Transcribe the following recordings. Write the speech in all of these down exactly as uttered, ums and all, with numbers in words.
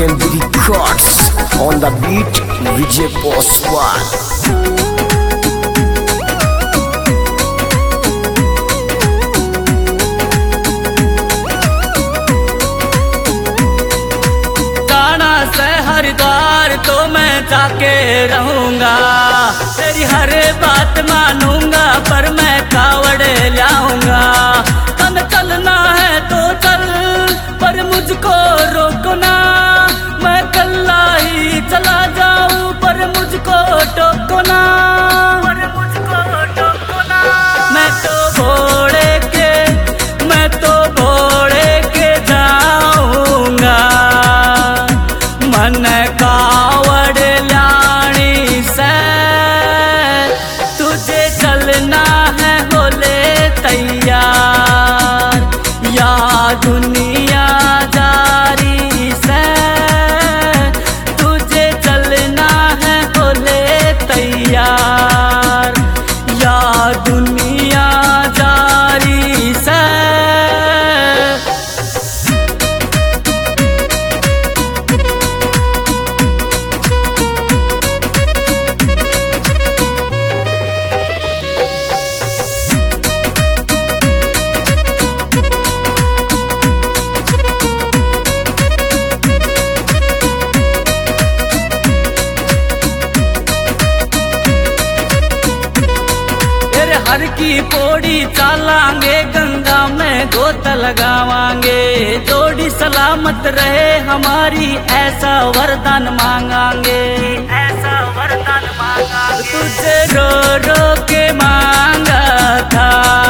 D M B Records. On the beat, Vijay Poswal. Haridwar तो मैं जाके रहूंगा, तेरी हर बात मानूंगा, पर मैं कावड़ लाऊंगा। तन चलना है तो चल, पर मुझको रोको ना, मैं कल्ला ही चला जाऊं, पर मुझको टोको ना, पर मुझको टोको ना। मैं तो घोड़े के मैं तो घोड़े के जाऊंगा, मन कावड़ लानी से तुझे चलना है, होले तैयार या दुनिया जारी से, तुझे चलना है, होले तैयार या दुनिया जारी से। हर की पौड़ी चालांगे, गंगा में गोत लगावांगे, जोड़ी सलामत रहे हमारी, ऐसा वरदान मांगांगे, ऐसा वरदान मांगांगे। तुझे रो रो के मांगा था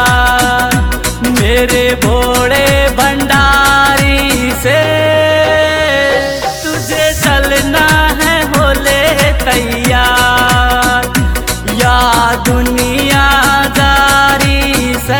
मेरे भोले भंडारी से, तुझे चलना है, होले तैयार या दुनिया जारी से।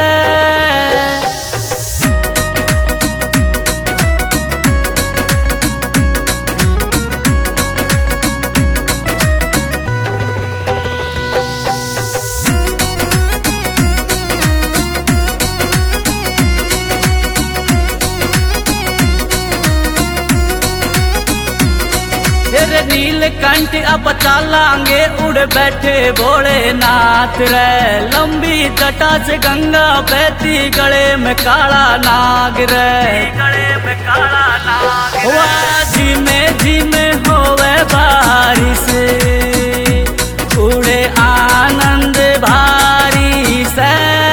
तेरे नीलकंठ अब चालांगे, उड़ बैठे भोलेनाथ रे, लंबी जटा से गंगा बहती, गले में काला नाग रे, गले में काला नाग रे। झिमे झिमे होवे बारिश, उड़े आनंद भारी से,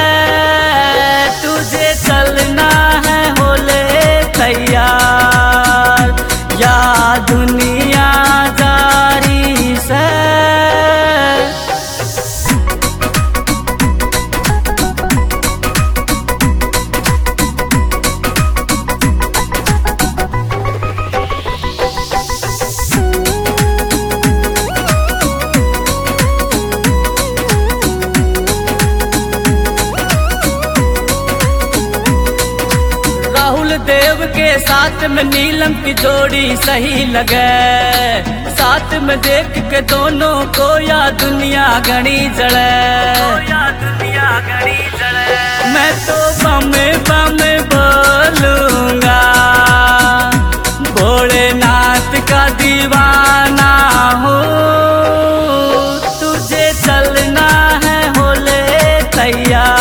तुझे चलना है, होले तैयार या दुनिया जारी से। देव के साथ में नीलम की जोड़ी सही लगे, साथ में देख के दोनों को या दुनिया घड़ी जले, या दुनिया घड़ी जले। मैं तो बम बम बोलूंगा, भोलेनाथ का दीवाना हूँ, तुझे चलना है, होले तैयार